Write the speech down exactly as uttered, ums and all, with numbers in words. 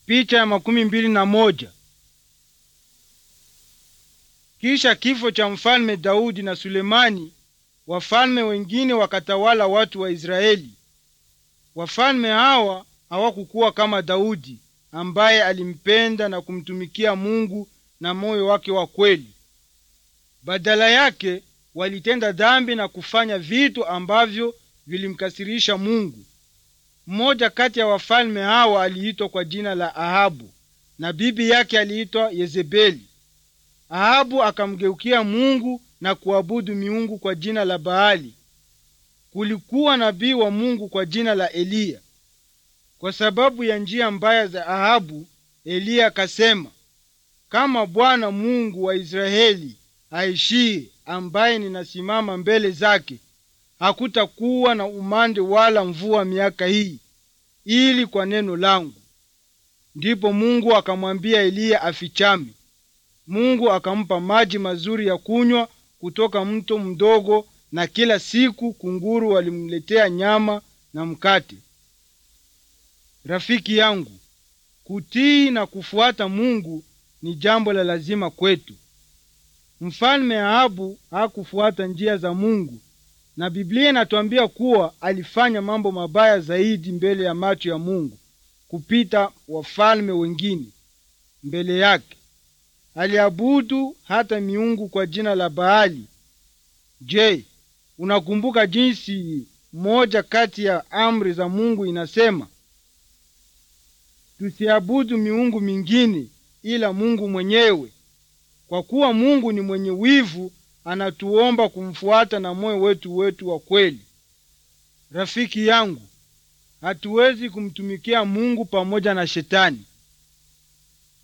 Picha ya makumi mbili na moja. Kisha kifo cha mfalme Daudi na Sulemani, wafalme wengine wakatawala watu wa Israeli. Wafalme hawa hawakukuwa kama Daudi, ambaye alimpenda na kumtumikia Mungu na moyo wake wa kweli. Badala yake walitenda dhambi na kufanya vitu ambavyo vilimkasirisha Mungu. Mmoja kati ya wafalme hawa aliitwa kwa jina la Ahabu, na bibi yake aliitwa Yezebeli. Ahabu akamgeukia Mungu na kuabudu miungu kwa jina la Baali. Kulikuwa nabii wa Mungu kwa jina la Eliya. Kwa sababu ya njia mbaya za Ahabu, Eliya akasema, kama Bwana Mungu wa Israeli aishie, ambaye ninasimama mbele zake, hakutakuwa na umande wala mvua miaka hii, ili kwa neno langu. Ndipo Mungu akamwambia Eliya afichame. Mungu akampa maji mazuri ya kunywa kutoka mto mdogo, na kila siku kunguru walimletea nyama na mkate. Rafiki yangu, kutii na kufuata Mungu ni jambo la lazima kwetu. Mfalme Ahabu hakufuata njia za Mungu, na Biblia inatuambia kuwa alifanya mambo mabaya zaidi mbele ya macho ya Mungu kupita wafalme wengine mbele yake. Aliabudu hata miungu kwa jina la Baali. Je, unakumbuka jinsi moja kati ya amri za Mungu inasema, tusiabudu miungu mingine ila Mungu mwenyewe? Kwa kuwa Mungu ni mwenye wivu, anatuomba kumfuata na moyo wetu wetu wa kweli. Rafiki yangu, hatuwezi kumtumikia Mungu pamoja na Shetani.